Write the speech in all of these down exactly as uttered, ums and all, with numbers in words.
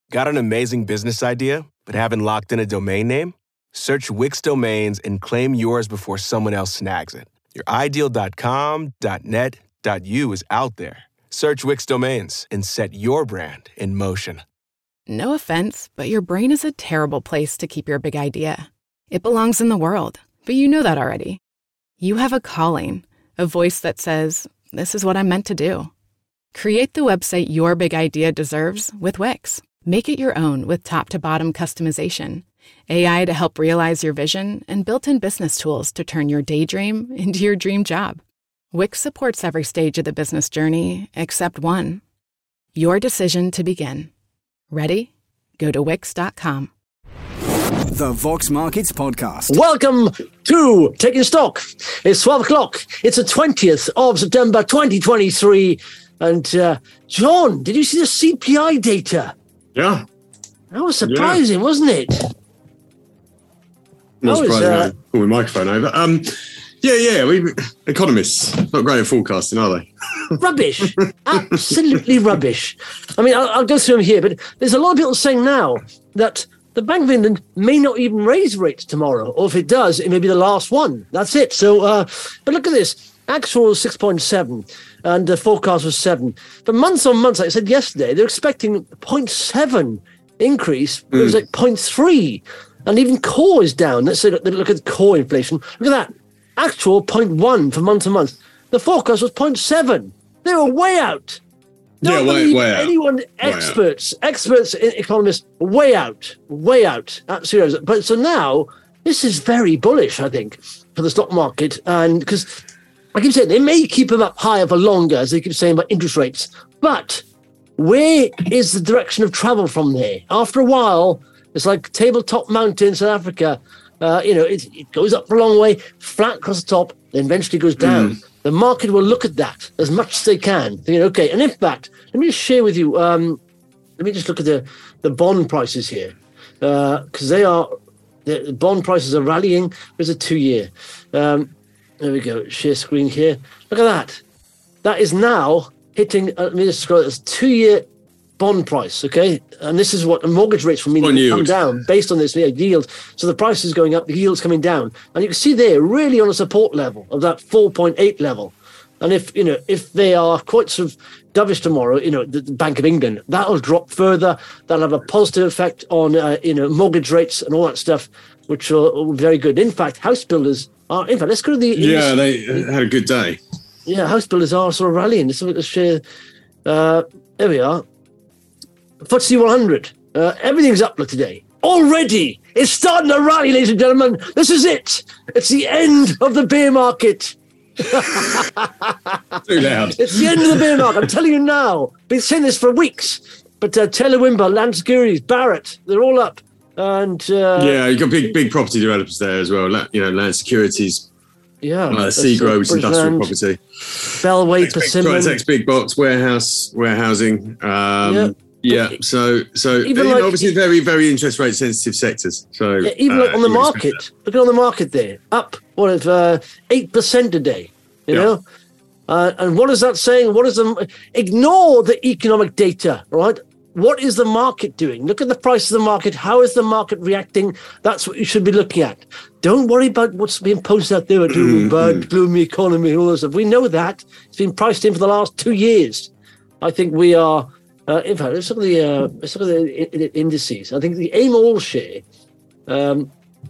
Got an amazing business idea, but haven't locked in a domain name? Search Wix Domains and claim yours before someone else snags it. Your ideal .com, .net, .u is out there. Search Wix Domains and set your brand in motion. No offense, but your brain is a terrible place to keep your big idea. It belongs in the world, but you know that already. You have a calling, a voice that says, this is what I'm meant to do. Create the website your big idea deserves with Wix. Make it your own with top-to-bottom customization, A I to help realize your vision, and built-in business tools to turn your daydream into your dream job. Wix supports every stage of the business journey except one. Your decision to begin. Ready? Go to wix dot com. The Vox Markets Podcast. Welcome to Taking Stock. It's twelve o'clock. It's the twentieth of September twenty twenty-three. And uh, John, did you see the C P I data? Yeah. That was surprising, yeah. wasn't it? Not surprising. Uh, pull my microphone over. Um, yeah, yeah. We economists not great at forecasting, are they? Rubbish. Absolutely rubbish. I mean, I'll, I'll go through them here, but there's a lot of people saying now that the Bank of England may not even raise rates tomorrow, or if it does, it may be the last one. That's it. So, uh, but look at this. Actual was six point seven, and the forecast was seven. But months on months, like I said yesterday, they're expecting zero point seven increase. Mm. It was like zero point three, and even core is down. Let's say, look, look at core inflation. Look at that. Actual zero point one for month to month. The forecast was zero point seven. They were way out. Don't yeah, way, way out. Anyone, way experts, out. experts, economists, way out, way out. Absolutely. But so now, this is very bullish, I think, for the stock market. And because I keep saying they may keep them up higher for longer, as they keep saying about interest rates. But where is the direction of travel from there? After a while, it's like Tabletop Mountain in South Africa. Uh, you know, it, it goes up for a long way, flat across the top, then eventually goes down. Mm. The market will look at that as much as they can. Thinking, okay, and in fact, let me just share with you, um, let me just look at the, the bond prices here, because uh, they are, the bond prices are rallying. There's a two-year. Um, there we go, share screen here. Look at that. That is now hitting, uh, let me just scroll, it's two-year bond price, okay? And this is what mortgage rates from meaning come down based on this yeah, yield. So the price is going up, the yield's coming down. And you can see there, really on a support level of that four point eight level. And if, you know, if they are quite sort of dovish tomorrow, you know, the, the Bank of England, that'll drop further. That'll have a positive effect on, uh, you know, mortgage rates and all that stuff, which are, are very good. In fact, house builders are, in fact, let's go to the... Yeah, they had a good day. Yeah, house builders are sort of rallying. Let's, let's share... Uh, there we are. F T S E one hundred. Uh, everything's up today. Already. It's starting to rally, ladies and gentlemen. This is it. It's the end of the bear market. Too loud. It's the end of the bear market. I'm telling you now. Been saying this for weeks. But uh, Taylor Wimber, Land Securities, Barrett, they're all up. And uh, yeah, you've got big, big property developers there as well. You know, Land Securities. Yeah, uh, Seagroves, uh, industrial land, property. Bellway, Persimmon. Tritex, big box, warehouse, warehousing. Um, yeah. Yeah, so so even like, know, obviously very very interest rate sensitive sectors. So yeah, even uh, like on the market, look at on the market there, up what if uh, eight percent a day, you yeah. know, uh, and what is that saying? What is the ignore the economic data, right? What is the market doing? Look at the price of the market. How is the market reacting? That's what you should be looking at. Don't worry about what's being posted out there about bad, gloomy economy and all that stuff. We know that it's been priced in for the last two years. I think we are. Uh, in fact, let's look at the uh, let's look at the indices. I think the AIM All share um,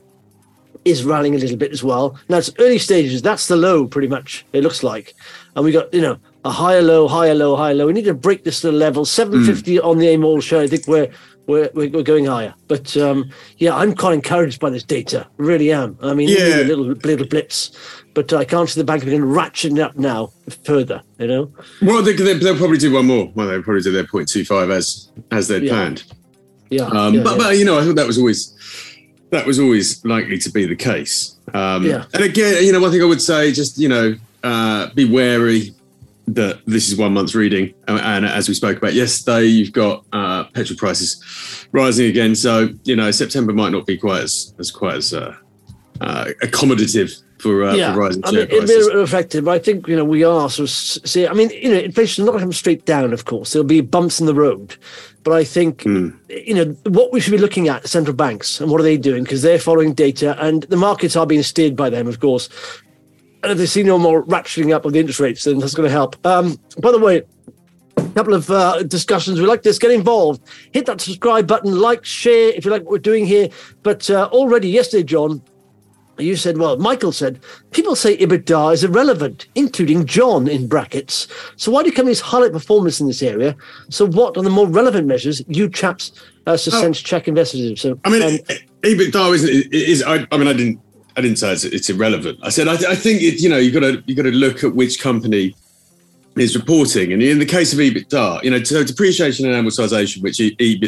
is rallying a little bit as well. Now it's early stages. That's the low, pretty much. It looks like, and we got you know a higher low, higher low, higher low. We need to break this little level. seven fifty mm. on the AIM All share. I think we're we're we're going higher. But um, yeah, I'm quite encouraged by this data. Really am. I mean, yeah. a little little blitz. But I can't see the Bank of England ratcheting it up now further, you know? Well, they, they, they'll probably do one more. Well, they'll probably do their zero point two five as as they'd yeah. planned. Yeah, um, yeah, but, yeah. but, you know, I thought that was always that was always likely to be the case. Um, yeah. And again, you know, one thing I would say, just, you know, uh, be wary that this is one month's reading. And, and as we spoke about yesterday, you've got uh, petrol prices rising again. So, you know, September might not be quite as, as quite as uh, uh, accommodative for, uh, yeah. for rising I share mean, prices. it'll be affected, but I think, you know, we are sort of see. I mean, you know, inflation is not going to come straight down, of course. There'll be bumps in the road. But I think, mm. you know, what we should be looking at, central banks, and what are they doing? Because they're following data, and the markets are being steered by them, of course. And if they see no more ratcheting up of the interest rates, then that's going to help. Um, by the way, a couple of uh, discussions. We like this. Get involved. Hit that subscribe button. Like, share if you like what we're doing here. But uh, already yesterday, John, you said, well, Michael said, people say EBITDA is irrelevant, including John in brackets. So why do companies highlight performance in this area? So what are the more relevant measures you chaps uh, to sense check investors? So I mean, um, EBITDA isn't. It is. I, I mean, I didn't. I didn't say it's, it's irrelevant. I said I, I think it, you know you got to you got to look at which company is reporting, and in the case of EBITDA, you know, so depreciation and amortization, which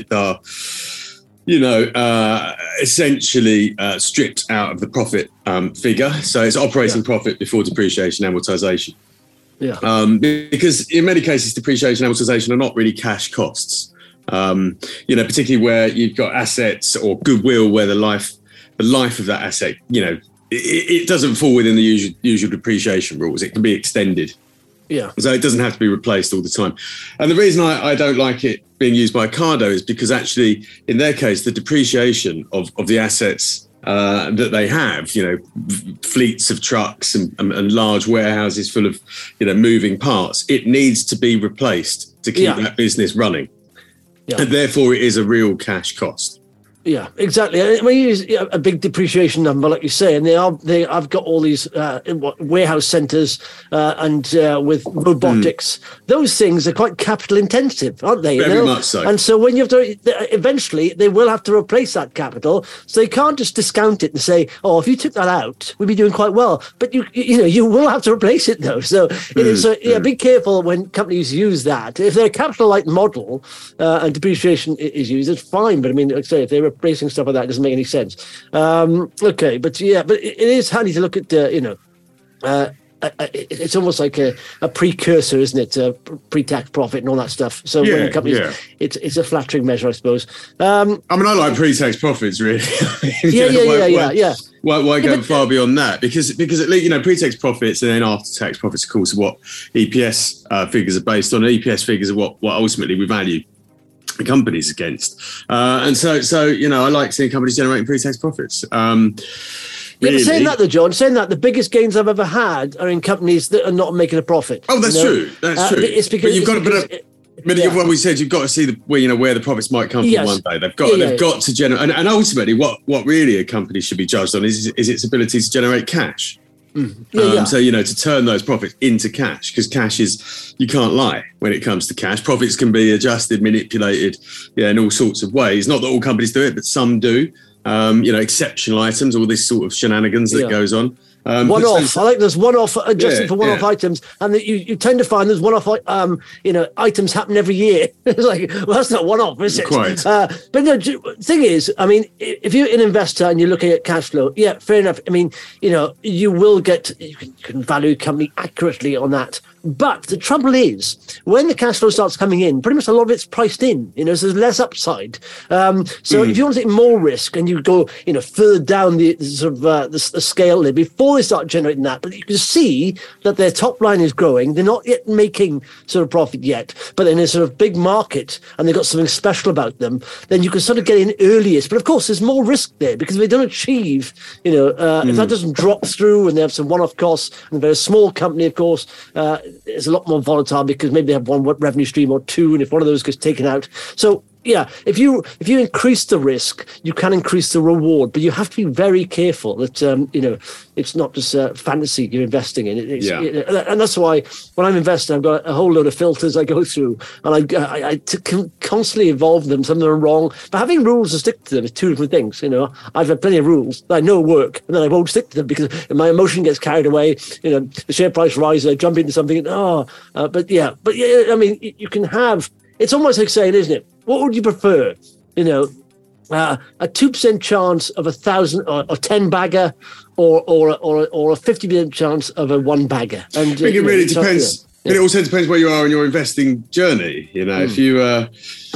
EBITDA. You know, uh, essentially uh, stripped out of the profit um, figure. So it's operating yeah. profit before depreciation and amortization. Yeah. Um, because in many cases, depreciation and amortization are not really cash costs. Um, you know, particularly where you've got assets or goodwill where the life, the life of that asset, you know, it, it doesn't fall within the usual, usual depreciation rules. It can be extended. Yeah. So it doesn't have to be replaced all the time. And the reason I, I don't like it being used by Ocado is because actually, in their case, the depreciation of, of the assets uh, that they have, you know, fleets of trucks and, and, and large warehouses full of, you know, moving parts, it needs to be replaced to keep yeah. that business running. Yeah. And therefore, it is a real cash cost. Yeah, exactly. I mean, you use a big depreciation number, like you say, and they are. They, I've got all these uh, warehouse centres uh, and uh, with robotics. Mm. Those things are quite capital intensive, aren't they? Very you know? much so. And so when you have to, eventually, they will have to replace that capital. So they can't just discount it and say, "Oh, if you took that out, we'd be doing quite well." But you, you know, you will have to replace it though. So, mm. so yeah, mm. be careful when companies use that. If they're a capital-light model uh, and depreciation is used, it's fine. But I mean, like I say, if they're replacing stuff like that, it doesn't make any sense. Um, okay, but yeah, but it, it is handy to look at, uh, you know, uh, uh, it's almost like a, a precursor, isn't it? Uh, pre-tax profit and all that stuff. So yeah, when companies, yeah. it's it's a flattering measure, I suppose. Um, I mean, I like pre-tax profits, really. yeah, yeah, why, yeah, yeah, why, yeah. Why, why yeah, go but, far beyond that? Because because at least, you know, pre-tax profits and then after-tax profits, of course, are what E P S uh, figures are based on. E P S figures are what what ultimately we value companies against, uh, and so so you know I like seeing companies generating pre-tax profits. Um, yeah, really. but saying that though, John, saying that the biggest gains I've ever had are in companies that are not making a profit. Oh, that's you know? true. That's uh, true. It's because but you've it's got because, to. But, but yeah. what we said, you've got to see the where you know where the profits might come from yes. one day. They've got yeah, yeah, they've yeah. got to generate, and, and ultimately, what what really a company should be judged on is is its ability to generate cash. Mm. Yeah, um, yeah. So, you know, to turn those profits into cash, because cash is, you can't lie when it comes to cash. Profits can be adjusted, manipulated, yeah, in all sorts of ways. Not that all companies do it, but some do. Um, you know, exceptional items, all this sort of shenanigans that yeah. goes on. Um, one off. so, I like there's one off adjusted yeah, for one off yeah. items, and that you, you tend to find there's one off um you know items happen every year. It's like, well, that's not one off, is it? Quite. Uh, but no, thing is, I mean, if you're an investor and you're looking at cash flow, yeah, fair enough. I mean, you know, you will get you can, you can value a company accurately on that. But the trouble is, when the cash flow starts coming in, pretty much a lot of it's priced in. You know, so there's less upside. Um, so mm. if you want to take more risk and you go, you know, further down the, the sort of uh, the, the scale there before they start generating that, but you can see that their top line is growing. They're not yet making sort of profit yet, but then there's sort of big market and they've got something special about them. Then you can sort of get in earliest. But of course, there's more risk there because if they don't achieve, you know, uh, mm. if that doesn't drop through and they have some one-off costs, and they're a small company, of course. Uh, It's a lot more volatile because maybe they have one revenue stream or two, and if one of those gets taken out, so yeah, if you if you increase the risk, you can increase the reward, but you have to be very careful that um, you know it's not just uh, fantasy you're investing in. It's, yeah. it, and that's why when I'm investing, I've got a whole load of filters I go through, and I I, I t- can constantly evolve them. Some of them are wrong, but having rules to stick to them is two different things. You know, I've had plenty of rules that I know work, and then I won't stick to them because my emotion gets carried away. You know, the share price rises, I jump into something. And, oh, uh, but yeah, but yeah, I mean, you can have. It's almost like saying, isn't it? What would you prefer? You know, uh, a two percent chance of a thousand or, or ten bagger, or or or or a fifty percent chance of a one bagger. And I think it really know, depends. Yeah. It also depends where you are in your investing journey. You know, mm. if you uh,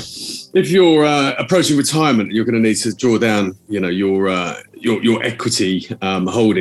if you're uh, approaching retirement, you're going to need to draw down, you know, your uh, your your equity um, holdings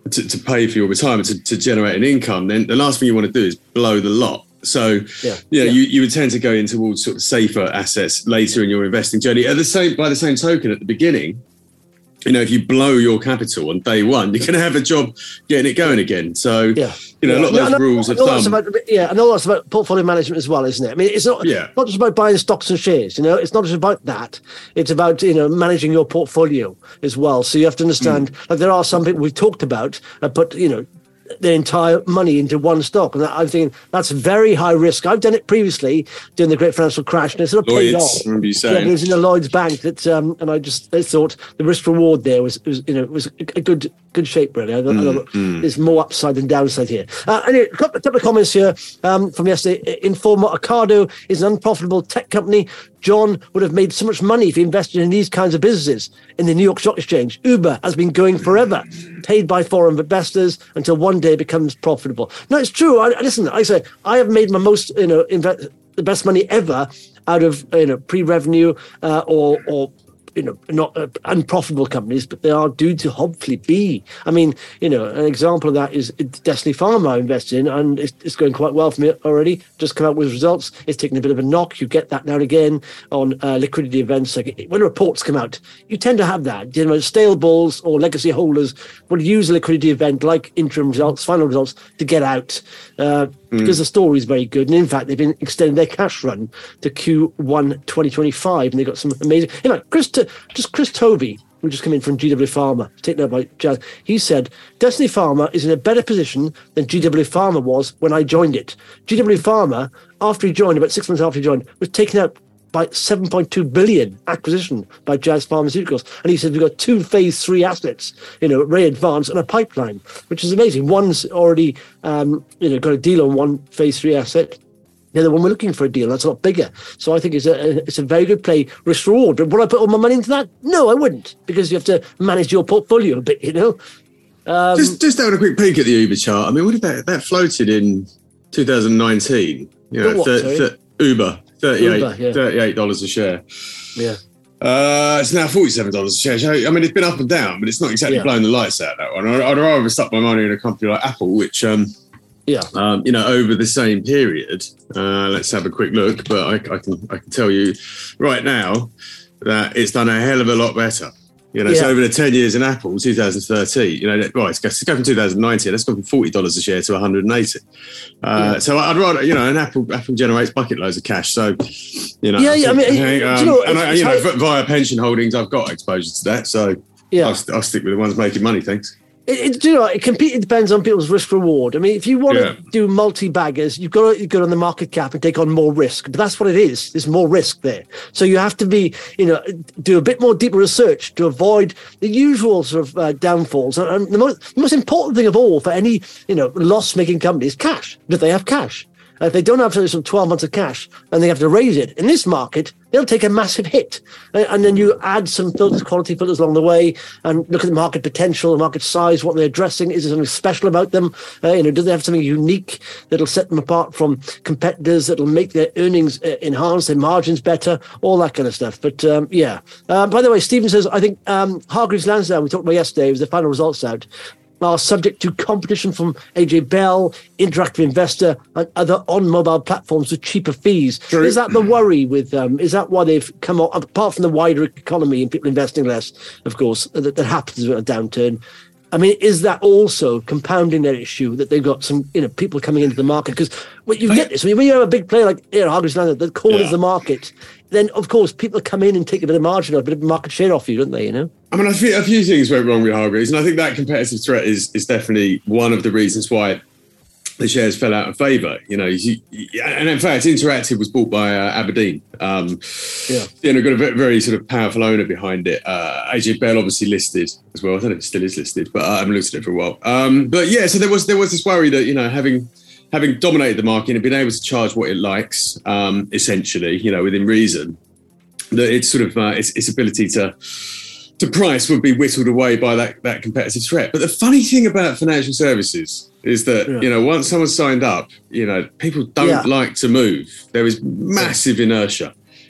to, to pay for your retirement, to, to generate an income, then the last thing you want to do is blow the lot. So, yeah, yeah, yeah. You, you would tend to go in towards sort of safer assets later in your investing journey. At the same, by the same token, at the beginning, you know, if you blow your capital on day one, you're going to have a job getting it going again. So, yeah. you know, yeah. a lot of those no, rules no, of thumb. About, yeah, and all that's about portfolio management as well, isn't it? I mean, it's not, yeah. not just about buying stocks and shares, you know, it's not just about that. It's about, you know, managing your portfolio as well. So you have to understand, mm. like there are some people we've talked about, uh, but, you know, their entire money into one stock. And I'm thinking that's very high risk. I've done it previously during the great financial crash, and it sort of paid off. Remember you saying. Yeah, it was in a Lloyd's Bank that, um, and I just I thought the risk reward there was, was you know, was a good good shape really. I, mm, I, mm. There's more upside than downside here. Uh, anyway, a couple, a couple of comments here um, from yesterday. Informer Ocado is an unprofitable tech company. John would have made so much money if he invested in these kinds of businesses. In the New York Stock Exchange, Uber has been going forever, paid by foreign investors until one day it becomes profitable. No, it's true. I, listen, I say I have made my most, you know, invest, the best money ever out of, you know, pre-revenue uh, or or. you know, not uh, unprofitable companies, but they are due to hopefully be. I mean, you know, an example of that is Destiny Pharma I invested in, and it's, it's going quite well for me already. Just come out with results. It's taken a bit of a knock. You get that now and again on uh, liquidity events. Like when reports come out, you tend to have that. You know, stale bulls or legacy holders will use a liquidity event like interim results, final results to get out. Uh, because the story is very good. And in fact, they've been extending their cash run to Q one twenty twenty-five, and they've got some amazing... In fact, Chris, just Chris Tovey, who just come in from G W Pharma, taken over by Jazz, he said, Destiny Pharma is in a better position than G W Pharma was when I joined it. G W Pharma, after he joined, about six months after he joined, was taken out by seven point two billion acquisition by Jazz Pharmaceuticals. And he said, we've got two phase three assets, you know, very advanced, and a pipeline, which is amazing. One's already, um, you know, got a deal on one phase three asset. The other one, we're looking for a deal that's a lot bigger. So I think it's a it's a very good play, risk reward. Would I put all my money into that? No, I wouldn't, because you have to manage your portfolio a bit, you know. Um, just just having a quick peek at the Uber chart. I mean, what did that that floated in two thousand nineteen? You know, what, th- th- Uber. thirty-eight dollars yeah. thirty-eight dollars a share. Yeah. Uh, it's now forty-seven dollars a share. So, I mean, it's been up and down, but it's not exactly yeah. blowing the lights out, that one. I'd, I'd rather stuck my money in a company like Apple, which, um, yeah, um, you know, over the same period, uh, let's have a quick look. But I, I can I can tell you right now that it's done a hell of a lot better. You know, yeah. so over the ten years in Apple, two thousand thirteen, you know, right, let's go, let's go from two thousand nineteen, let's go from forty dollars a share to one hundred eighty. Uh, yeah. So I'd rather, you know, and Apple Apple generates bucket loads of cash. So, you know, yeah, yeah, I, think, I mean, um, you know, and I, you know, via pension holdings, I've got exposure to that. So yeah. I'll, I'll stick with the ones making money, thanks. It, it, you know, it completely depends on people's risk reward. I mean, if you want yeah. to do multi-baggers, you've got to go on the market cap and take on more risk. But that's what it is. There's more risk there. So you have to be, you know, do a bit more deeper research to avoid the usual sort of uh, downfalls. And the most, the most important thing of all for any, you know, loss-making company is cash. Do they have cash? If they don't have sort of twelve months of cash and they have to raise it in this market, they'll take a massive hit. And then you add some filters, quality filters along the way, and look at the market potential, the market size, what they're addressing. Is there something special about them? Uh, you know, do they have something unique that'll set them apart from competitors, that'll make their earnings uh, enhance, their margins better, all that kind of stuff. But um, yeah. Uh, by the way, Stephen says, I think um, Hargreaves Lansdown, we talked about yesterday, was the final results out, are subject to competition from A J Bell, Interactive Investor, and other on-mobile platforms with cheaper fees. True. Is that the worry with um, is that why they've come on, apart from the wider economy and people investing less, of course, that, that happens with a downturn? I mean, is that also compounding their issue that they've got some, you know, people coming into the market? Because when you get this, I mean, when you have a big player like you know, Hargreaves Lansdown that corners yeah. the market, then of course people come in and take a bit of margin, a bit of market share off you, don't they? You know. I mean, I think a few things went wrong with Hargreaves, and I think that competitive threat is is definitely one of the reasons why the shares fell out of favour. You know, you, and in fact, Interactive was bought by uh, Aberdeen. Um, yeah, you know, got a very, very sort of powerful owner behind it. Uh, A J Bell obviously listed as well. I don't know if it still is listed, but I haven't looked at it for a while. Um, but yeah, so there was there was this worry that you know having having dominated the market and been able to charge what it likes, um, essentially, you know, within reason, that it's sort of uh, its, its ability to. to price would be whittled away by that, that competitive threat. But the funny thing about financial services is that, yeah. you know, once someone's signed up, you know, people don't yeah. like to move. There is massive inertia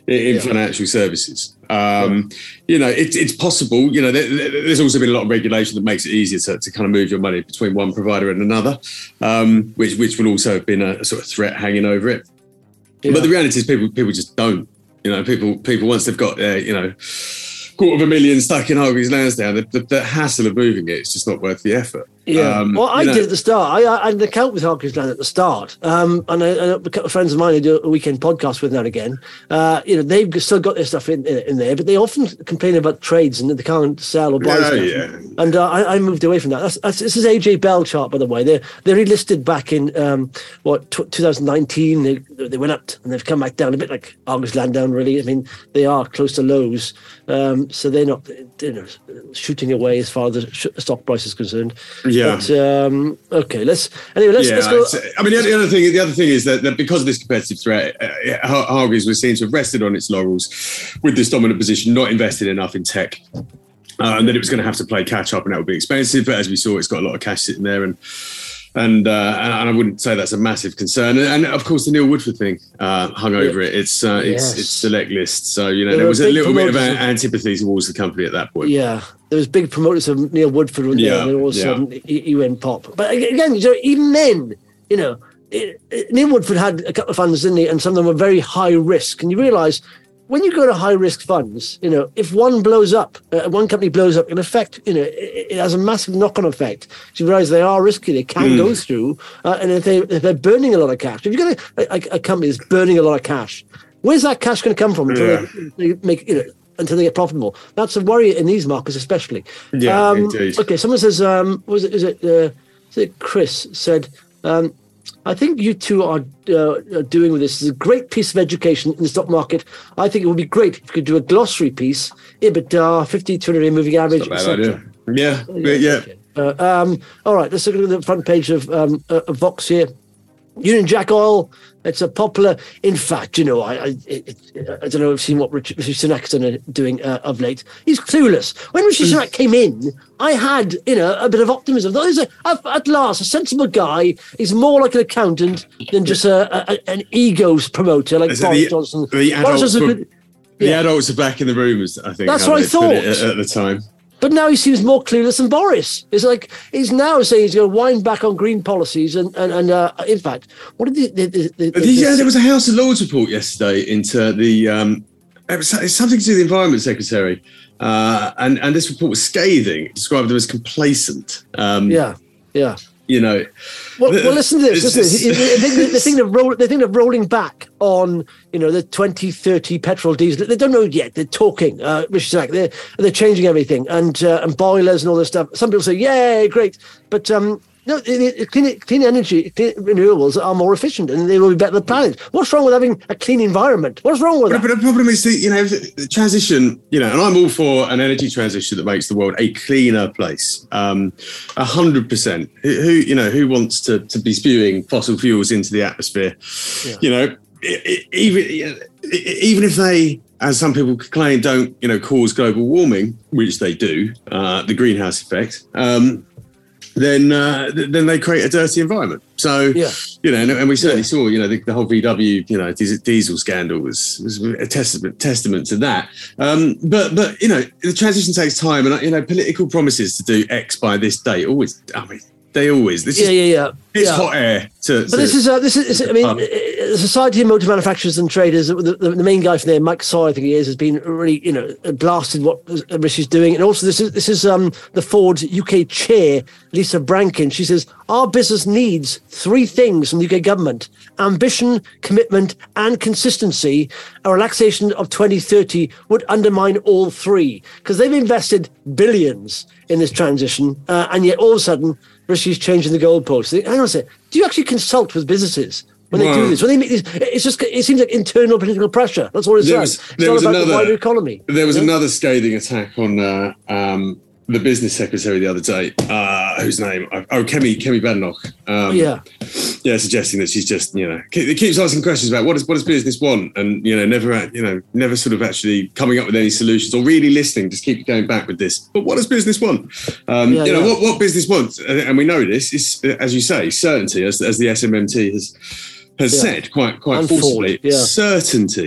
in Yeah. financial services. Um, you know, it, it's possible, you know, there, there's also been a lot of regulation that makes it easier to, to kind of move your money between one provider and another, um, which which will also have been a, a sort of threat hanging over it. Yeah. But the reality is people people just don't, you know, people, people once they've got their, you know, quarter of a million stuck in Hargreaves Lansdown, the, the, the hassle of moving it, it's just not worth the effort. Yeah. Um, well, I you know, did at the start. I, I had an account with Hargreaves Lansdown at the start. Um, and I, a couple of friends of mine who do a weekend podcast with now and again, uh, you know, they've still got their stuff in, in, in there, but they often complain about trades and that they can't sell or buy Yeah, stuff. yeah. And uh, I, I moved away from that. That's, that's, this is A J Bell chart, by the way. They're, they're relisted back in, um, what, t- twenty nineteen. They, they went up and they've come back down a bit like Hargreaves Lansdown, really. I mean, they are close to lows. Um, so they're not, you know, shooting away as far as the sh- stock price is concerned. Yeah. But, um, okay, let's anyway. Let's, Yeah, let's go. it's- I mean, the other thing, the other thing is that, that because of this competitive threat, uh, Har- Hargreaves was seen to have rested on its laurels with this dominant position, not invested enough in tech, uh, and that it was going to have to play catch up, and that would be expensive. But as we saw, it's got a lot of cash sitting there, and and uh, and I wouldn't say that's a massive concern. And, and of course, the Neil Woodford thing uh, hung over it. It's uh, Yes. it's it's select list, so you know There there were was a big little bit of promoters an of- antipathy towards the company at that point. Yeah, there was big promoters of Neil Woodford, and Yeah, then all of a yeah. sudden he, he went pop. But again, you know, even then, you know, it, it, Neil Woodford had a couple of funds, didn't he? And some of them were very high risk. And you realise when you go to high risk funds, you know, if one blows up, uh, one company blows up, in effect, you know, it, it has a massive knock-on effect. So you realise they are risky; they can Mm. go through, uh, and if they if they're burning a lot of cash, if you've got a, a, a company that's burning a lot of cash, where's that cash going to come from until Yeah. they, they make you know? Until they get profitable. That's a worry in these markets, especially. Yeah, um, indeed. Okay, someone says, um, was it, is it, uh, is it Chris said, um, I think you two are, uh, are doing with this is a great piece of education in the stock market. I think it would be great if you could do a glossary piece, EBITDA, fifty, two hundred day moving average, Not a et bad cetera. idea. Yeah, yeah. okay. Uh, um, all right, let's look at the front page of, um, uh, of Vox here. Union Jack Oil, it's a popular. In fact, you know, I I, it, it, I don't know if you've seen what Richard, Rishi Sunak's done doing uh, of late. He's clueless. When Rishi Sunak came in, I had, you know, a bit of optimism. Thought he's a, at last a sensible guy. He's more like an accountant than just a, a, an egos promoter like Is it Boris the- Johnson. the Boris adults Johnson were- could- The Yeah. adults are back in the room, is, I think. That's how what I they put it thought. At, at the time. But now he seems more clueless than Boris. It's like he's now saying he's going to wind back on green policies. And, and, and uh, in fact, what did the... the, the, the, But the- yeah, there was a House of Lords report yesterday into the... Um, it was, it's something to do with the Environment Secretary. Uh, and, and this report was scathing. It described them as complacent. Um, yeah, yeah. You know... Well, well, listen to this. It's- Listen to this. it's- They think, they think of roll, they think of rolling back on, you know, the twenty thirty petrol diesel. They don't know yet. They're talking. Uh, Rishi Sunak, they're they're changing everything and uh, and boilers and all this stuff. Some people say, "Yeah, great," but um, no, it- it- clean, clean energy, clean renewables are more efficient and they will be better for the planet. What's wrong with having a clean environment? What's wrong with But, that? but the problem is, the, you know, the, the transition, you know, and I'm all for an energy transition that makes the world a cleaner place. Um, A hundred percent. Who, who, you know, who wants to, to be spewing fossil fuels into the atmosphere? Yeah. You know, i- i- even, even if they, as some people claim, don't, you know, cause global warming, which they do, uh, the greenhouse effect, um, then uh, th- then they create a dirty environment. So, Yeah. you know, and, and we certainly Yeah. saw, you know, the, the whole V W, you know, diesel, diesel scandal was, was a testament testament to that. Um, but, but you know, the transition takes time, and you know, political promises to do X by this date always, I mean, they always. This Yeah, is, yeah, yeah. It's yeah. hot air. To, But this is, uh, this is, I mean, Um, the Society of Motor Manufacturers and Traders, the, the, the main guy from there, Mike Sawyer, I think he is, has been really, you know, blasted what Rishi's doing. And also, this is this is um, the Ford U K chair, Lisa Brankin. She says, our business needs three things from the U K government: ambition, commitment, and consistency. A relaxation of twenty thirty would undermine all three, because they've invested billions in this transition, uh, and yet all of a sudden, Rishi's changing the goalposts. Hang on a second. Do you actually consult with businesses when they do Well- this? When they make these, it's just it seems like internal political pressure. That's all it There says. was- It's there not was about the another- wider economy. There was you know? another scathing attack on uh, um, the business secretary the other day, uh, whose name? Oh, Kemi Kemi Badenoch. Um, Yeah. yeah, suggesting that she's just, you know, it keeps asking questions about what does what does business want, and you know, never, you know, never sort of actually coming up with any solutions or really listening. Just keep going back with this. But what does business want? Um, Yeah, you know, yeah. what what business wants, and and we know this is, as you say, certainty, as as the S M M T has has Yeah. said quite quite And forcibly, Ford, yeah. certainty.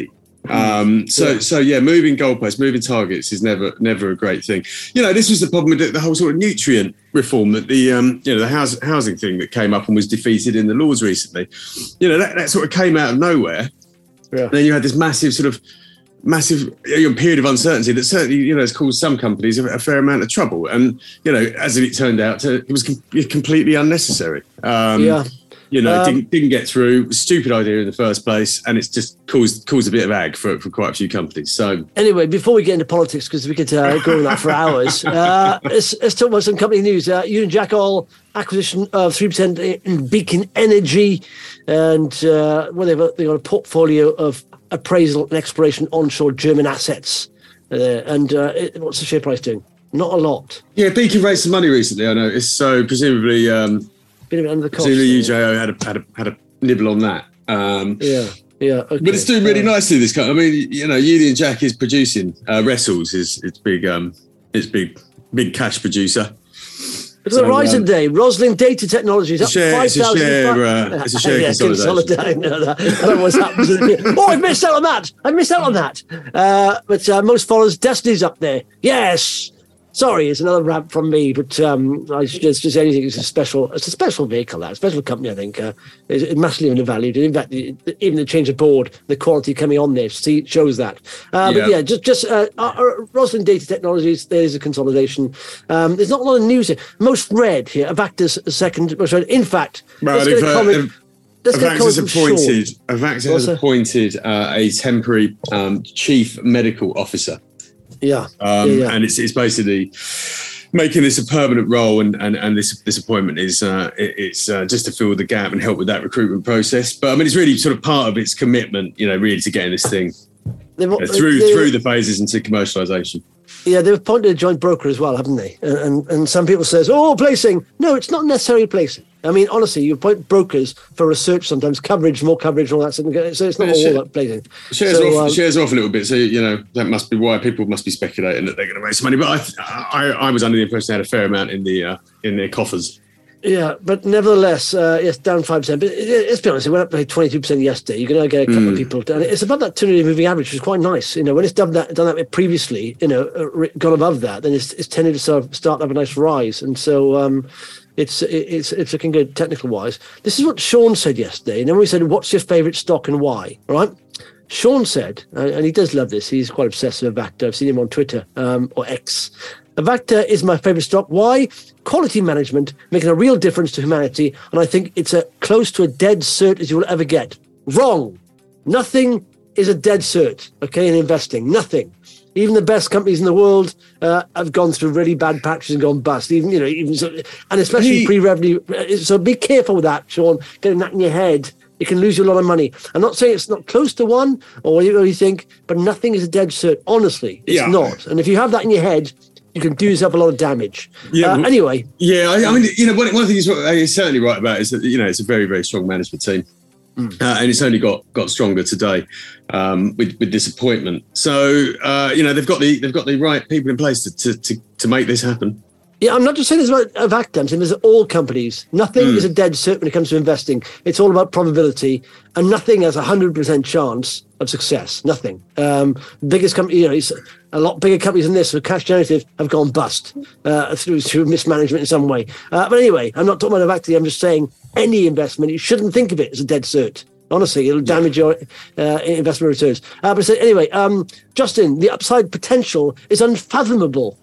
Um, so, yeah. so yeah, moving goalposts, moving targets is never, never a great thing. You know, this was the problem with the, the whole sort of nutrient reform that the, um, you know, the house, housing thing that came up and was defeated in the Lords recently. You know, that, that sort of came out of nowhere. Yeah. And then you had this massive sort of massive you know, period of uncertainty that certainly, you know, has caused some companies a, a fair amount of trouble. And, you know, as it turned out, to, it was com- completely unnecessary. Um, yeah. You know, um, didn't, didn't get through. Stupid idea in the first place, and it's just caused caused a bit of ag for, for quite a few companies. So anyway, before we get into politics, because we could uh, go on that for hours, uh, let's, let's talk about some company news. Uh, Union Jack Oil acquisition of three percent in Beacon Energy, and uh, well, they've got, they've got a portfolio of appraisal and exploration onshore German assets. Uh, and uh, it, what's the share price doing? Not a lot. Yeah, Beacon raised some money recently, I noticed. So presumably. Um, Bit of it under the cost. Presumably U J O had a, had a had a nibble on that. Um, yeah, yeah. Okay. But it's doing really uh, nicely. This kind. I mean, you know, Union Jack is producing. Uh, Wrestles is it's big. Um, it's big, big cash producer. It's so, a rising um, day. Roslin Data Technologies up share, five thousand. It's a share. Uh, it's a share yeah, consolidation. I don't know what's happened to the Oh, I've missed out on that. I've missed out on that. Uh, but uh, most followers, Destiny's up there. Yes. Sorry, it's another rant from me, but um, I just just anything. It's a special, it's a special vehicle, that a special company. I think uh, it's, it's massively undervalued. In fact, the, the, even the change of board, the quality coming on there, see, shows that. Uh, yeah. But yeah, just just uh, uh, Roslin Data Technologies. There is a consolidation. Um, there's not a lot of news here. Most read here. Avacta's second most read. In fact, well, let's get a comment. Avacta's appointed. Avacta has appointed uh, a temporary um, chief medical officer. Yeah. Um, yeah, yeah, and it's it's basically making this a permanent role, and and, and this this appointment is uh, it, it's uh, just to fill the gap and help with that recruitment process. But I mean, it's really sort of part of its commitment, you know, really to getting this thing they've, uh, through they, through the phases into commercialisation. Yeah, they've appointed a joint broker as well, haven't they? And and, and some people says, oh, placing. No, it's not necessarily placing. I mean, honestly, you appoint brokers for research sometimes, coverage, more coverage, and all that. So it's not all share, that placing. Shares, so, are off, um, shares are off a little bit. So, you know, that must be why people must be speculating that they're going to raise some money. But I, I, I was under the impression they had a fair amount in the uh, in their coffers. Yeah, but nevertheless, uh, yes, down five percent. But let's be honest, it went up by twenty-two percent yesterday. You're going to get a couple mm. of people. And it's about that two hundred day moving average, which is quite nice. You know, when it's done that, done that previously, you know, gone above that, then it's, it's tended to sort of start to have a nice rise. And so um, it's it's it's looking good technical wise. This is what Sean said yesterday. And then we said, what's your favourite stock and why? All right. Sean said, and he does love this, he's quite obsessed with Avacta. I've seen him on Twitter um, or X. Avacta is my favourite stock. Why? Quality management, making a real difference to humanity, and I think it's a close to a dead cert as you will ever get. Wrong. Nothing is a dead cert, okay, in investing. Nothing. Even the best companies in the world uh, have gone through really bad patches and gone bust. Even, you know, even so, and especially he, pre-revenue. So be careful with that, Sean, getting that in your head. It can lose you a lot of money. I'm not saying it's not close to one or whatever you think, but nothing is a dead cert. Honestly, it's yeah. not. And if you have that in your head, you can do yourself a lot of damage. Yeah. Uh, anyway. Yeah, I, I mean, you know, one, one thing he's certainly right about is that, you know, it's a very, very strong management team. Mm. Uh, and it's only got got stronger today um, with with this appointment. So, uh, you know, they've got the they've got the right people in place to to, to, to make this happen. Yeah, I'm not just saying this about Avacta. I'm saying this all companies. Nothing mm. is a dead cert when it comes to investing. It's all about probability, and nothing has a hundred percent chance of success. Nothing. Um, biggest company, you know, it's a lot bigger companies than this with cash generative have gone bust uh, through through mismanagement in some way. Uh, but anyway, I'm not talking about Avacta. I'm just saying any investment, you shouldn't think of it as a dead cert. Honestly, it'll damage your uh, investment returns. Uh, but so anyway, um, Justin, the upside potential is unfathomable.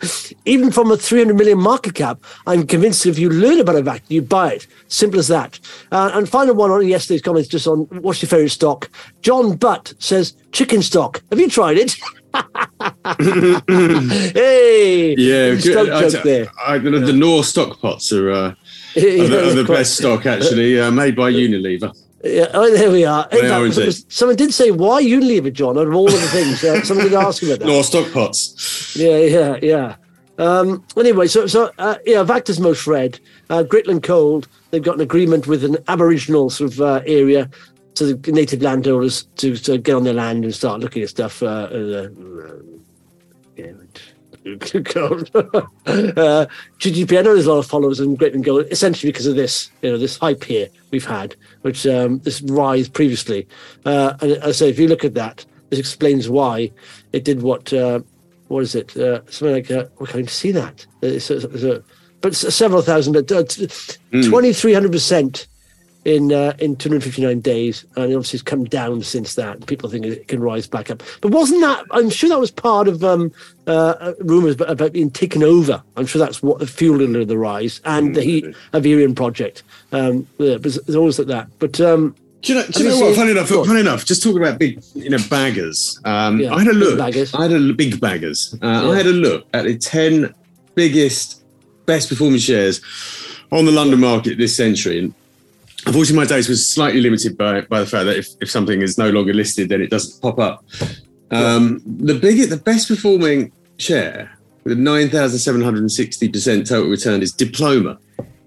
Even from a three hundred million market cap, I'm convinced if you learn about Avacta, you buy it. Simple as that. Uh, and final one on yesterday's comments, just on what's your favourite stock. John Butt says chicken stock. Have you tried it? Hey, yeah, stock I, joke I, there. I, the, the Knorr stock pots are, uh, yeah, are the, are the best stock actually, uh, made by Unilever. Yeah, oh, there we are. They are fact, someone did say, why Unilever, John, out of all of the things? Uh, someone did ask about that. Knorr stock pots. Yeah, yeah, yeah. Um, anyway, so, so uh, yeah, Avacta's most read. Uh, Gritland Cold, they've got an agreement with an Aboriginal sort of uh, area to the native landowners to, to get on their land and start looking at stuff. Uh, uh, yeah, Gold. uh, G G P, I know there's a lot of followers in Gritland Gold, essentially because of this, you know, this hype here we've had, which um, this rise previously. Uh, and I say, if you look at that, this explains why it did what. Uh, what is it? Uh, something like uh, we can't even see that. It's, it's, it's a, but it's several thousand, but uh, twenty-three hundred percent in uh, in two hundred fifty-nine days, and obviously it's come down since that. People think it can rise back up, but wasn't that? I'm sure that was part of um, uh, rumours about, about being taken over. I'm sure that's what fueled the rise and mm, the Heat Averion project. Um, yeah, but it's always like that. But um, do you know? Do you know what? Funny enough, what? funny enough. Just talking about big, you know, baggers. Um, yeah, I had a look. Baggers. I had a big baggers. Uh, yeah. I had a look at the ten biggest, best performing shares on the London market this century, and unfortunately, my days was slightly limited by, by the fact that if, if something is no longer listed, then it doesn't pop up. Um, the biggest, the best performing share with a nine thousand seven hundred sixty percent total return is Diploma.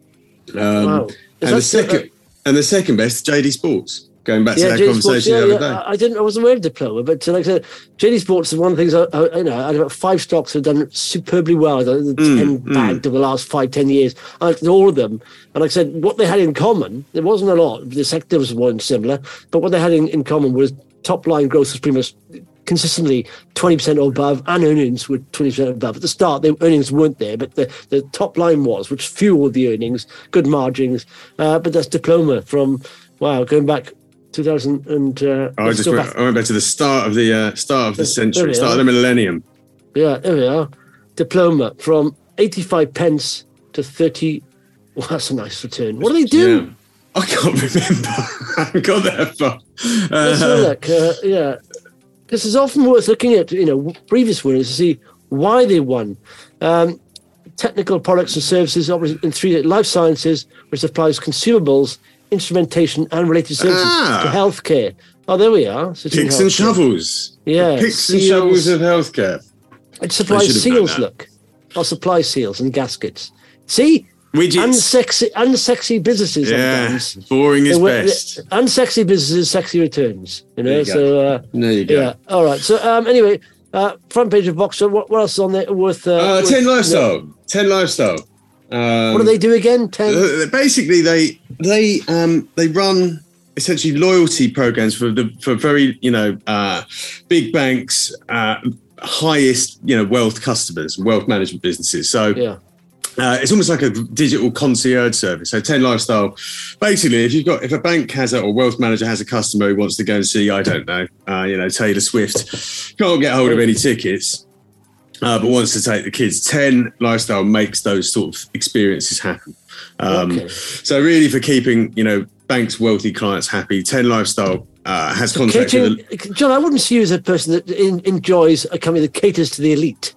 Um, wow. and the second, uh, and the second best, J D Sports. Going back to yeah, that J D conversation Sports, yeah, the other yeah. day. I didn't. I wasn't aware of Diploma, but uh, like I said, J D Sports is one of the things. I, I, you know, I had about five stocks that have done superbly well. The mm, ten mm. bagged over the last five, ten years. I looked at all of them, and like I said, what they had in common, there wasn't a lot. The sectors weren't similar, but what they had in, in common was top line growth was pretty much consistently twenty percent or above, and earnings were twenty percent above. At the start, the earnings weren't there, but the, the top line was, which fueled the earnings, good margins. Uh, but that's Diploma from wow, going back. two thousand and uh, oh, I just went, I went back to the start of the uh, start of the century, start of the millennium. Yeah, there we are. Diploma from eighty-five pence to thirty. Well, that's a nice return. What do they do? Yeah. I can't remember. I haven't got that far. Uh, Let's have a look. Uh, yeah, this is often worth looking at. You know, previous winners to see why they won. Um, technical products and services, obviously in three life sciences, which supplies consumables, instrumentation and related services ah. to healthcare. Oh, there we are. So picks and shovels. Yeah. The picks seals. and shovels of healthcare. It supplies seals, look. Or supplies seals and gaskets. See? Widgets. Unsexy, unsexy businesses yeah. sometimes. Boring is They're, best. Unsexy businesses, sexy returns. You know, there you so uh, there you go. Yeah. All right. So um, anyway, uh, front page of Boxer. What, what else is on there worth? Uh, uh, worth, ten lifestyle. You know? Ten lifestyle. Um, what do they do again? Ten. Uh, basically, they they um, they run essentially loyalty programs for the for very you know uh, big banks, uh, highest you know wealth customers, wealth management businesses. So yeah. Uh, it's almost like a digital concierge service. So ten Lifestyle, basically, if you've got if a bank has a or wealth manager has a customer who wants to go and see, I don't know, uh, you know, Taylor Swift, can't get hold of any tickets, uh, but wants to take the kids. ten Lifestyle makes those sort of experiences happen. Um, okay. So really, for keeping you know banks' wealthy clients happy, ten Lifestyle uh, has so contracts. Catering, with a, John, I wouldn't see you as a person that in, enjoys a company that caters to the elite.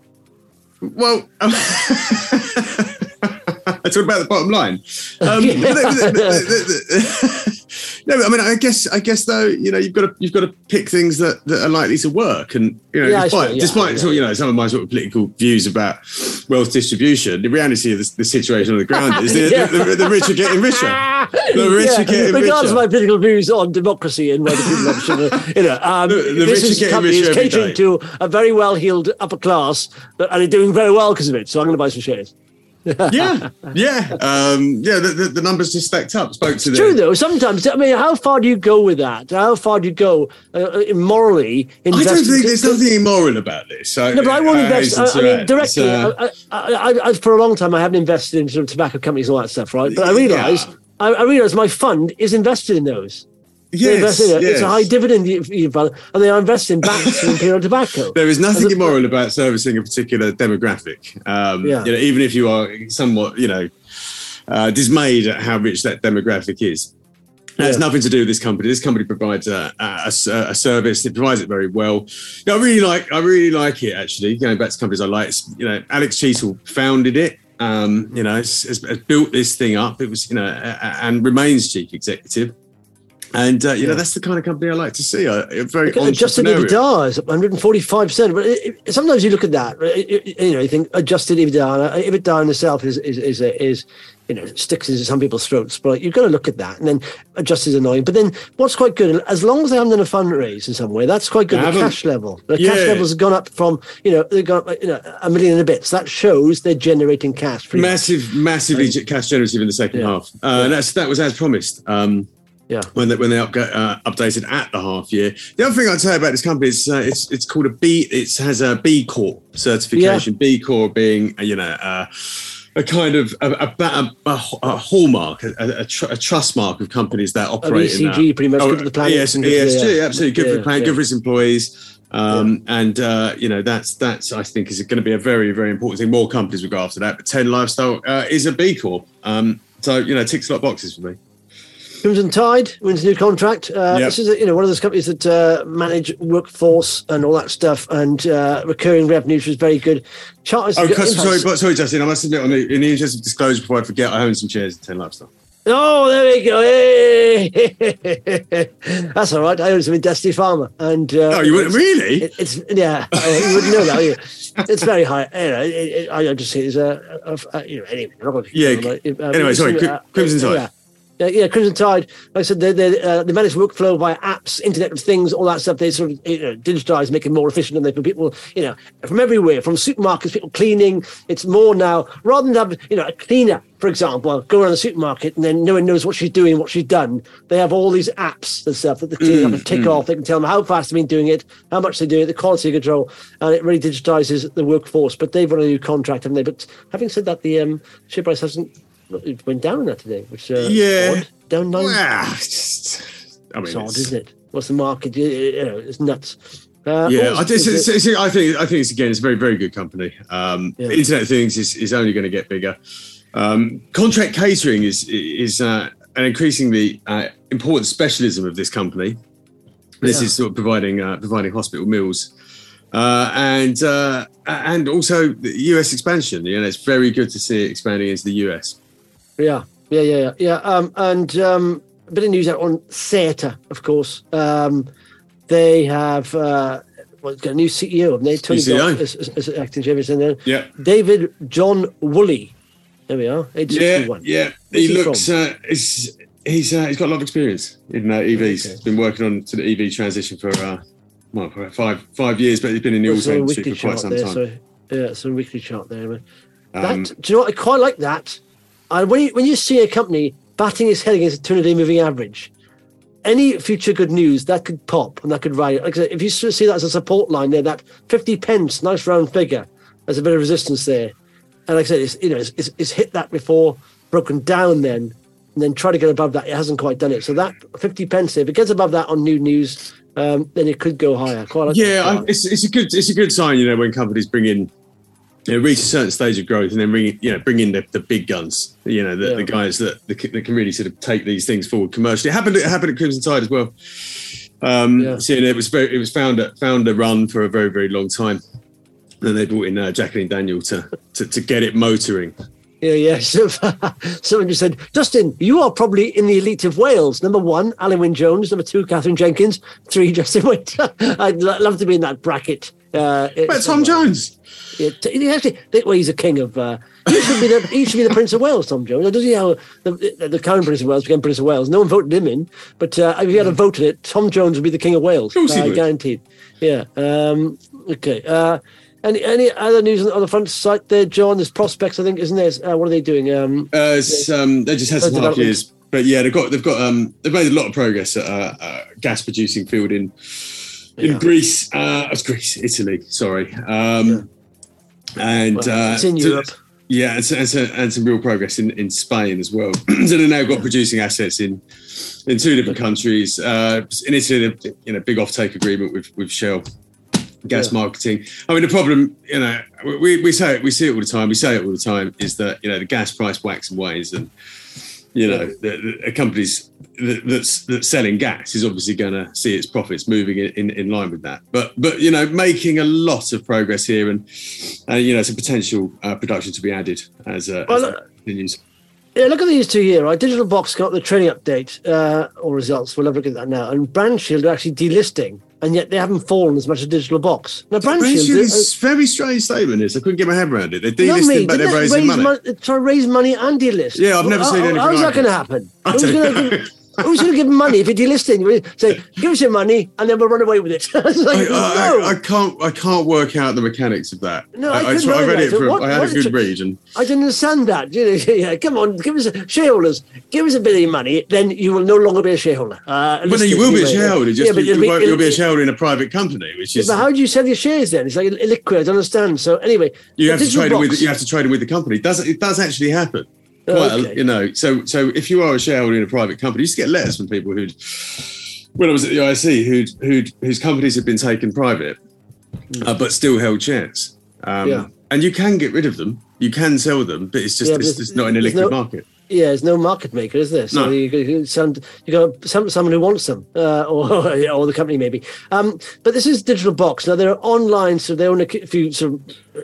Well, um, I talk about the bottom line. Um, no, I mean, I guess, I guess though, you know, you've got to, you've got to pick things that, that are likely to work, and you know, yeah, despite, yeah, despite yeah. Sort of, you know, some of my sort of political views about wealth distribution, the reality of the, the situation on the ground is the, yeah. the, the, the rich are getting richer. The rich yeah. are getting Regardless richer. of my political views on democracy and whether people option, you know, um, the, the this rich is are getting richer is catering day. to a very well-heeled upper class, and are doing very well because of it. So I'm going to buy some shares. yeah, yeah, um, yeah. The, the, the numbers just stacked up. Spoke to it's true though. Sometimes, I mean, how far do you go with that? How far do you go uh, morally? I don't think there's nothing immoral about this. So, no, but I won't uh, invest. I, I mean, directly. Uh, I, I, I, for a long time, I haven't invested in sort of tobacco companies and all that stuff, right? But I realise, yeah. I, I realise, my fund is invested in those. Yes, in it. yes. It's a high dividend, and they are investing back in Imperial Tobacco. There is nothing immoral about servicing a particular demographic. Um, yeah. you know, even if you are somewhat, you know, uh, dismayed at how rich that demographic is. It has yeah. nothing to do with this company. This company provides a, a, a service. It provides it very well. You know, I really like. I really like it. Actually, going back to companies I like. It's, you know, Alex Cheatle founded it. Um, you know, has, has built this thing up. It was, you know, and remains chief executive. And, uh, you yeah. know, that's the kind of company I like to see. Uh, very adjusted EBITDA is one hundred forty-five percent. But it, it, sometimes you look at that, it, it, you know, you think adjusted EBITDA. EBITDA in itself is, is, is, is, you know, sticks into some people's throats. But you've got to look at that. And then adjusted is annoying. But then what's quite good, as long as they haven't done a fundraise in some way, that's quite good. The cash level. The yeah. cash levels have gone up from, you know, they've gone up, you know, a million and a bit. So that shows they're generating cash. Massive, much. massively right. cash generative in the second yeah. half. Uh, yeah. And that's, that was as promised. Um, Yeah. When they when they up, uh, updated at the half year. The other thing I'd say about this company is uh, it's it's called a B. It has a B Corp certification. Yeah. B Corp being you know uh, a kind of a, a, a, a hallmark, a, a, tr- a trust mark of companies that operate. E C G, in pretty much. Oh, good for the planet. E S G, absolutely good yeah, for the planet, yeah. good for its employees. Um, yeah. And uh, you know that's that's I think is going to be a very very important thing. More companies will go after that. But ten Lifestyle uh, is a B Corp, um, so you know it ticks a lot of boxes for me. Crimson Tide wins a new contract. Uh, yep. This is, you know, one of those companies that uh, manage workforce and all that stuff, and uh, recurring revenue, which is very good. Charters. Oh, sorry, but, sorry, Justin. I must admit, on the, in the interest of disclosure, before I forget, I own some shares in ten Lifestyle. Oh, there we go. Hey. That's all right. I own some in Destiny Pharma, and uh, oh, you wouldn't really? It, it's yeah. You wouldn't know that. Would you? It's very high. You know, it, it, I just see it as a, a, a you know. Anyway, I'm not going to yeah. It, uh, anyway, sorry. Uh, Crimson Tide. Yeah. Uh, yeah, Crimson Tide. Like I said, they they, uh, they manage workflow via apps, Internet of Things, all that stuff. They sort of you know, digitize, make it more efficient, and they for people, you know, from everywhere, from supermarkets, people cleaning. It's more now rather than have you know a cleaner, for example, go around the supermarket and then no one knows what she's doing, what she's done. They have all these apps and stuff that the cleaner mm, have to tick mm. off. They can tell them how fast they've been doing it, how much they do it, the quality control, and it really digitizes the workforce. But they've got a new contract, haven't they? But having said that, the um, share price hasn't. It went down on that today, which uh, yeah, odd. Down nine. Well, just, I mean, it's it's odd, isn't it? What's the market? You, you know, it's nuts. Uh, yeah, I, it's, it's, it's, I think I think it's again, it's a very very good company. Um, yeah. Internet of Things is, is only going to get bigger. Um, contract catering is is uh, an increasingly uh, important specialism of this company. This yeah. is sort of providing uh, providing hospital meals. Uh, and uh, and also the U S expansion. You know, it's very good to see it expanding into the U S. Yeah, yeah, yeah, yeah. yeah. Um, and um, a bit of news out on Seata, of course. Um, they have uh, well, got a new C E O, haven't they? Tony Goff as, as, as acting chairman. There. Yeah. David John Woolley. There we are. age sixty-one. Yeah, yeah. He, he looks. Uh, he's he's uh, he's got a lot of experience in uh, E Vs. Okay. He's been working on to the E V transition for. Uh, Well, for five five years, but he's been in the auto industry for quite some there, time. So, yeah, it's a weekly chart there. Um, that, do you know what? I quite like that. I, when, you, when you see a company batting its head against a two hundred day moving average, any future good news, that could pop and that could ride. Like I said, if you see that as a support line there, that fifty pence, nice round figure, there's a bit of resistance there. And like I said, it's, you know, it's, it's, it's hit that before, broken down then, and then try to get above that. It hasn't quite done it. So that fifty pence there, if it gets above that on new news, Um, then it could go higher. Quite like yeah, I, it's it's a good it's a good sign, you know, when companies bring in, you know, reach a certain stage of growth and then bring you know bring in the, the big guns, you know, the, yeah. the guys that, that can really sort of take these things forward commercially. It happened it happened at Crimson Tide as well. Um, yeah. So, you know, it was very it was found found a run for a very very long time. And then they brought in uh, Jacqueline Daniel to, to to get it motoring. Yeah, yeah. So, someone just said, Justin, you are probably in the elite of Wales. Number one, Alan Wynne-Jones. Number two, Catherine Jenkins. Three, Justin Winter. I'd love to be in that bracket. Uh, but Tom uh, Jones. Yeah, t- actually, well, he's a king of. Uh, he should be the he should be the Prince of Wales, Tom Jones. Does he how the, the, the current Prince of Wales became Prince of Wales? No one voted him in, but uh, if you had a vote in it, Tom Jones would be the King of Wales. Of course he uh, would. Guaranteed. Yeah. Um, okay. Uh, Any any other news on the front site there, John? There's prospects, I think, isn't there? Uh, what are they doing? Um, uh, um, they just had some half years, but yeah, they've got they've got um, they've made a lot of progress at a, a gas producing field in in yeah. Greece. Uh, it's Greece, Italy. Sorry, um, yeah. and well, uh, it's in Europe. To, yeah, and, and, and some real progress in, in Spain as well. So they've now got yeah. producing assets in in two different okay. countries. Uh, in Italy, you know, big offtake agreement with with Shell. Gas yeah. marketing. I mean, the problem, you know, we, we say it, we see it all the time. We say it all the time is that, you know, the gas price whacks and wanes, and you know, yeah. the, the companies that, that's that's selling gas is obviously going to see its profits moving in, in, in line with that. But but you know, making a lot of progress here, and uh, you know, some potential uh, production to be added as, uh, well, as that continues. Yeah, look at these two here, right? Digital Box got the trading update uh, or results. We'll have a look at that now. And Brandshield are actually delisting, and yet they haven't fallen as much as Digital Box. Now, Brandshield is a very strange statement. Is I couldn't get my head around it. They're delisting, but they're raising raise money. money. Try to raise money and delist. Yeah, I've never well, seen how, anything How's like that going to happen? I Who's don't gonna, know. give, Who's going to give them money if you're delisting? You say, give us your money and then we'll run away with it. It's like, I, I, no. I can't. I can't work out the mechanics of that. No, I, I, couldn't I, I read that. it. From, what, I had what a good tr- read, and I didn't understand that. You know, yeah, come on, give us a, shareholders. Give us a bit of money, then you will no longer be a shareholder. Uh, well, no, you will be a shareholder. Just yeah, but you, you'll, you won't, be, you'll be a shareholder in a private company, which is. Yeah, but how do you sell your shares then? It's like illiquid. I don't understand. So anyway, you have to trade box, with. You have to trade with the company. It does it does actually happen? Quite okay. a, you know, so so if you are a shareholder in a private company, you used to get letters from people who'd, when I was at the I C, who'd, who'd whose companies had been taken private, mm. uh, but still held shares. Um, yeah. And you can get rid of them, you can sell them, but it's just yeah, it's, it's not in a liquid no, market. Yeah, there's no market maker, is there? So no. you, you, some, you got some, someone who wants them, uh, or or the company maybe. Um, but this is Digital Box. Now they're online, so they own a few sort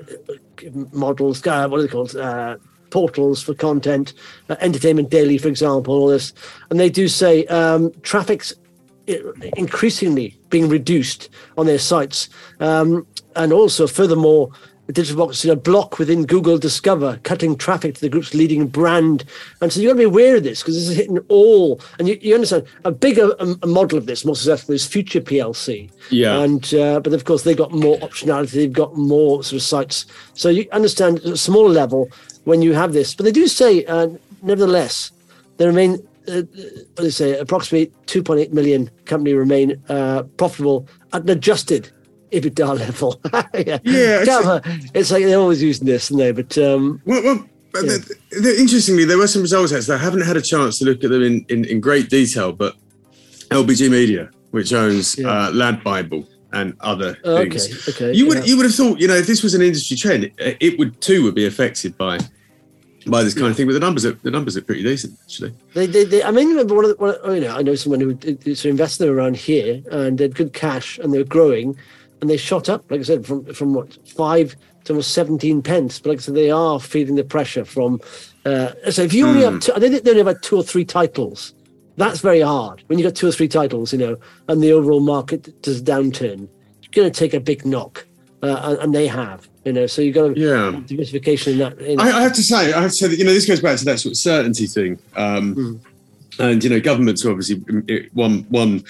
of models. Uh, what are they called? Uh, portals for content, uh, Entertainment Daily, for example, all this. And they do say um, traffic's increasingly being reduced on their sites. Um, and also, furthermore, the Digital Box is a block within Google Discover, cutting traffic to the group's leading brand. And so you've got to be aware of this because this is hitting all. And you, you understand, a bigger a, a model of this, more successful, is Future P L C. Yeah. And uh, but of course, they've got more optionality. They've got more sort of sites. So you understand at a smaller level when you have this. But they do say, uh, nevertheless, they remain, uh, what do they say, approximately two point eight million company remain uh, profitable at an adjusted EBITDA level. yeah, yeah it's, a, it's like they're always using this, aren't they? But um, well, well yeah. they're, they're, interestingly, there were some results actually. I haven't had a chance to look at them in, in, in great detail, but L B G Media, which owns yeah. uh, Lad Bible and other okay, things, okay, you would yeah. you would have thought, you know, if this was an industry trend, it, it would too would be affected by by this kind yeah. of thing. But the numbers are the numbers are pretty decent actually. They, they, they I mean, remember one of the, one of, you know, I know someone who sort of invested around here and they had good cash and they were growing. And they shot up, like I said, from from what five to almost seventeen pence. But like I said, they are feeling the pressure from. Uh, so if you only mm. have, two, I think they only have two or three titles. That's very hard. When you got two or three titles, you know, and the overall market does downturn, you're going to take a big knock, uh, and, and they have, you know. So you've got to yeah diversification in that. In I, I have to say, I have to say that you know this goes back to that sort of certainty thing, um, mm. and you know, governments are obviously one one.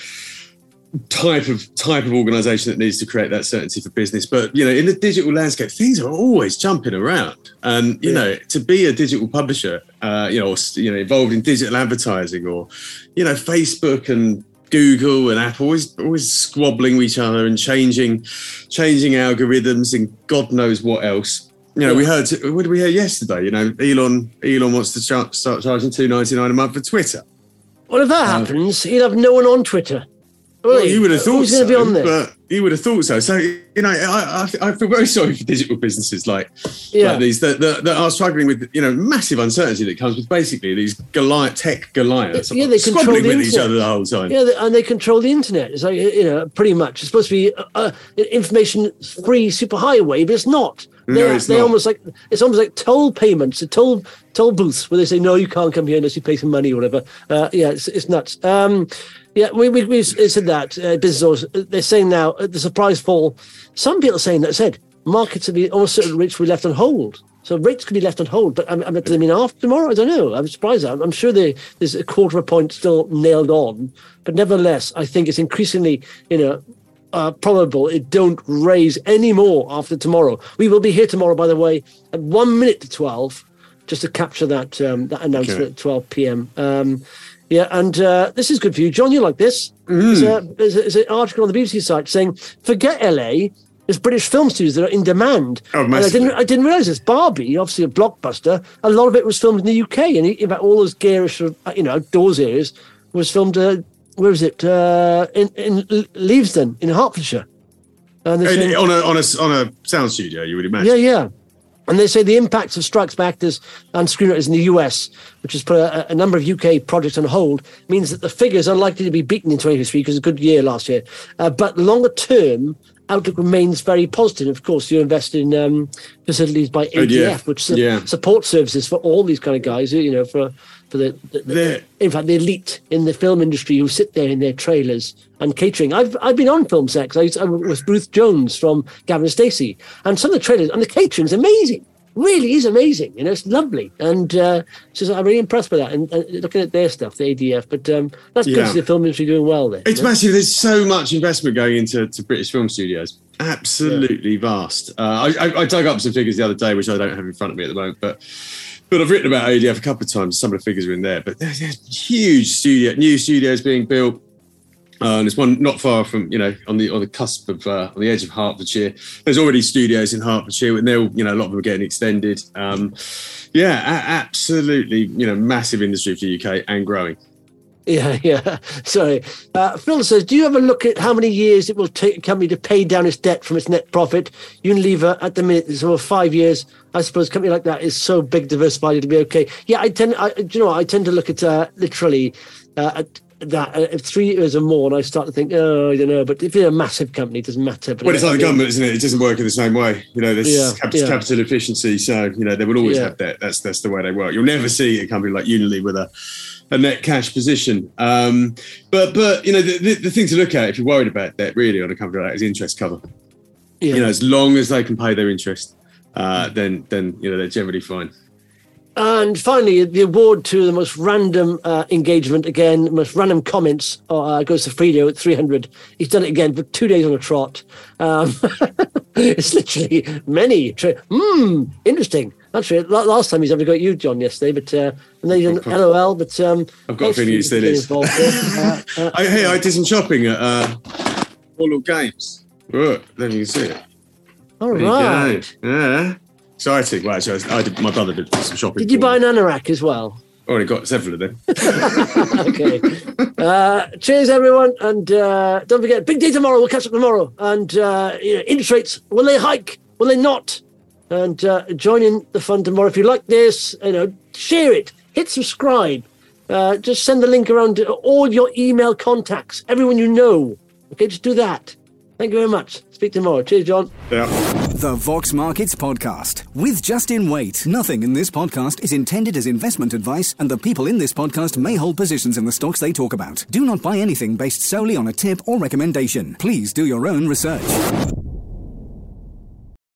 type of type of organization that needs to create that certainty for business. But you know, in the digital landscape, things are always jumping around, and you yeah. know, to be a digital publisher, uh, you know, or, you know, involved in digital advertising, or you know, Facebook and Google and Apple always always squabbling with each other and changing changing algorithms and God knows what else. You know, yeah. we heard what did we hear yesterday? You know, Elon Elon wants to start, start charging two ninety-nine a month for Twitter. Well, if that um, happens, he'll have no one on Twitter. Well, you would have thought Who's so, be on there? But you would have thought so. So, you know, I, I, I feel very sorry for digital businesses like, yeah. like these that, that, that are struggling with, you know, massive uncertainty that comes with basically these Goliath, tech Goliaths yeah, they control the with internet. each other the whole time. Yeah, and they control the internet. It's like, you know, pretty much. It's supposed to be uh, information-free superhighway, but it's not. No, They're, it's they're not. almost like it's almost like toll payments, toll toll booths where they say no, you can't come here unless you pay some money or whatever. Uh, yeah, it's, it's nuts. Um, yeah, we we we said that uh, business owners, they're saying now uh, the surprise fall. Some people are saying that said markets will be almost certain rates will be left on hold. So rates could be left on hold, but I mean, do they mean after tomorrow? I don't know. I'm surprised. I'm, I'm sure they, there's a quarter of a point still nailed on, but nevertheless, I think it's increasingly, you know. Uh, probable it don't raise any more after tomorrow. We will be here tomorrow, by the way, at one minute to twelve, just to capture that um, that announcement okay. at twelve p.m. Um, yeah, and uh, this is good for you, John. You like this? Mm. There's, a, there's, a, there's an article on the B B C site saying, "Forget L A. There's British film studios that are in demand." Oh, and I didn't, I didn't realise this. Barbie, obviously a blockbuster. A lot of it was filmed in the U K, and in fact, all those garish, you know, outdoors areas was filmed. Uh, Where is it? Uh, in in Leavesden, in Hertfordshire. And saying, on a on a on a sound studio, you would imagine. Yeah, yeah. And they say the impact of strikes by actors and screenwriters in the U S, which has put a, a number of U K projects on hold, means that the figures are likely to be beaten in twenty twenty-three because it's a good year last year. Uh, but longer term, outlook remains very positive. Of course, you invest in um, facilities by A D F, oh, yeah. which su- yeah. support services for all these kind of guys. You know, for for the, the, the in fact the elite in the film industry who sit there in their trailers and catering. I've I've been on film sets. I, I was Ruth Jones from Gavin and Stacey, and some of the trailers and the catering is amazing. really is amazing. You know, it's lovely. And uh, so I'm really impressed by that. And, and looking at their stuff, the A D F. But um, that's good Yeah. to see the film industry doing well there. It's you know? massive. There's so much investment going into to British film studios. Absolutely vast. Uh, I, I, I dug up some figures the other day, which I don't have in front of me at the moment, but but I've written about A D F a couple of times. Some of the figures are in there, but there's, there's huge studio, new studios being built. Uh, and there's one not far from, you know, on the on the cusp of, uh, on the edge of Hertfordshire. There's already studios in Hertfordshire, and they're, you know, a lot of them are getting extended. Um, yeah, a- absolutely, you know, massive industry for the U K and growing. Yeah, yeah. Sorry. Uh, Phil says, do you ever look at how many years it will take a company to pay down its debt from its net profit? Unilever, at the minute, it's over five years. I suppose a company like that is so big, diversified, it'll be okay. Yeah, I tend, I, do you know what, I tend to look at uh, literally uh, at that uh, three years or more, and I start to think, oh, I don't know. But if you're a massive company, it doesn't matter. But Well, it's like I the mean, government, isn't it? It doesn't work in the same way. You know, there's Yeah, cap- yeah. capital efficiency, so, you know, they will always Yeah. have debt. That's that's the way they work. You'll never see a company like Unilever with a, a net cash position. Um, but, but you know, the, the, the thing to look at, if you're worried about debt, really, on a company like that, is interest cover. yeah. You know, as long as they can pay their interest, uh, then, then you know, they're generally fine. And finally, the award to the most random uh, engagement, again, most random comments, uh, goes to Fredo at three hundred. He's done it again for two days on a trot. Um, it's literally many. Hmm, interesting. That's right. Last time he's ever got you, John, yesterday, but uh, and then he's done L O L. But um, I've got a feeling he still is. uh, uh, I, hey, I did some shopping at uh, All Games. Look, there you can see it. all There you right. go. Yeah. Exciting. Well, actually, I did, my brother did some shopping. Did you for buy me. an anorak as well? Already got several of them. Okay. Uh, cheers, everyone. And uh, don't forget, big day tomorrow. We'll catch up tomorrow. And uh, you know, interest rates, will they hike? Will they not? And uh, join in the fun tomorrow. If you like this, you know, share it. Hit subscribe. Uh, just send the link around to all your email contacts, everyone you know. Okay, just do that. Thank you very much. Speak tomorrow. Cheers, John. Yeah. The Vox Markets Podcast with Justin Waite. Nothing in this podcast is intended as investment advice, and the people in this podcast may hold positions in the stocks they talk about. Do not buy anything based solely on a tip or recommendation. Please do your own research.